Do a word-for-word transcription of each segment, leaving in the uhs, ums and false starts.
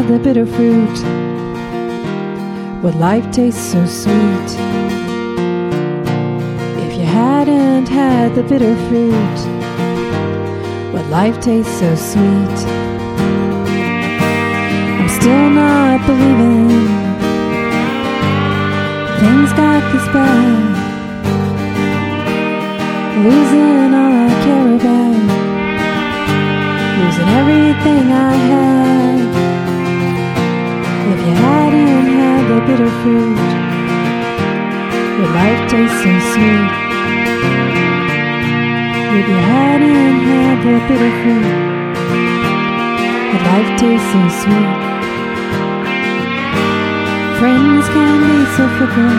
had the bitter fruit, would life taste so sweet? If you hadn't had the bitter fruit, would life taste so sweet? I'm still not believing things got this bad, losing all I care about, losing everything I had. If you hadn't had the bitter fruit, would life taste so sweet? If you hadn't had the bitter fruit, would life taste so sweet? Friends can be so fickle,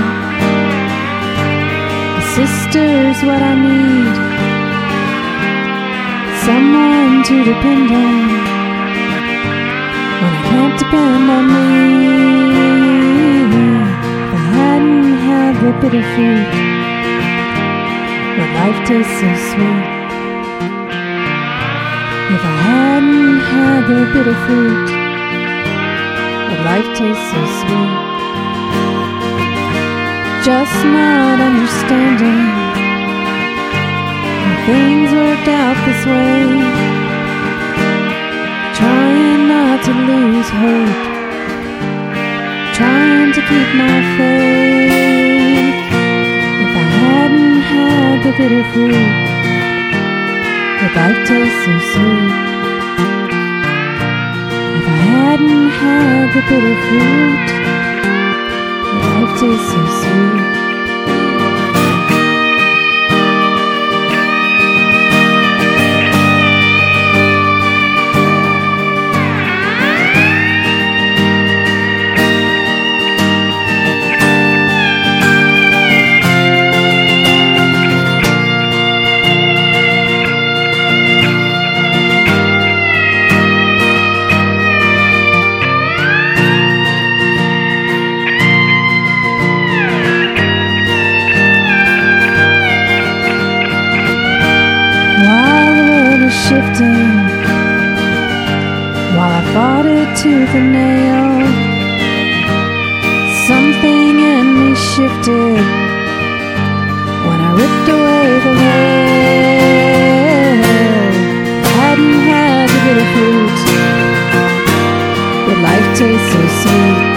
a sister's what I need, someone to depend on when I can't depend on me. If I hadn't had the bitter fruit, would life taste so sweet? If I hadn't had the bitter fruit, would life taste so sweet? Just not understanding how things worked out this way, trying not to lose hope, trying to keep my faith. If I hadn't had the bitter fruit, would life taste so sweet? If I hadn't had the bitter fruit, would life taste so sweet? Shifting, while I fought it tooth and nail, something in me shifted when I ripped away the veil. Hadn't had the bitter fruit, would life taste so sweet?